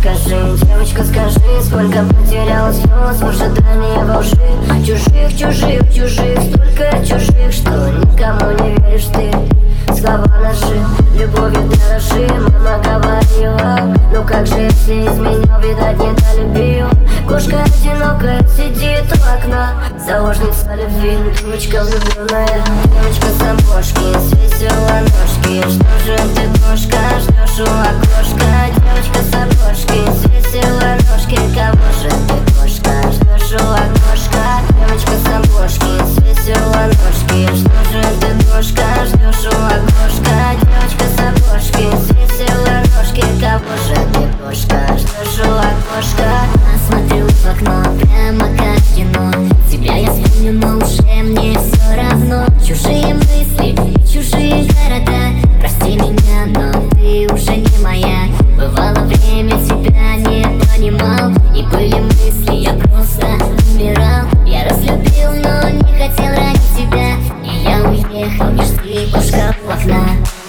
девочка, скажи, сколько потеряла слез в ожидании во лжи. Чужих, столько чужих, что никому не веришь ты. Слова ножи, любовью дорожи, мама говорила. Ну как же, если изменил, видать, не долюбил. Кошка одинокая сидит у окна, заложница любви, дурочка влюбленная. Девочка с обложки, с веселой ножки. Что же ты, кошка, ждешь у окошка? Девочка с обложки, с веселой ножки. Кого же ты, кошка, ждешь у окошка? Девочка с обложки, с веселой ножки. Что же ты, кошка, ждешь у окошка? Девочка с обложки, с веселой ножки. Кого же ты, кошка, ждешь у окошка? Смотрю в окно, прямо как в кино. Тебя я вспомню, но уже мне все равно. Чужие мысли, чужие города. Прости меня, но ты уже не моя. Бывало время, тебя не понимал. И были мысли, я просто умирал. Я разлюбил, но не хотел ради тебя. И я уехал, лишь ты, кошка у окна.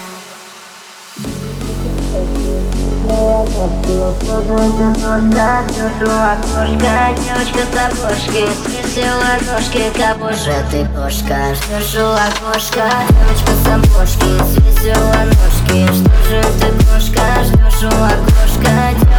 Девочка с обложки, с веселой ножки. Кого же ты, кошка, ждешь у окошка? Девочка с обложки, с веселой ножки. Что же ты, кошка, ждешь у окошка?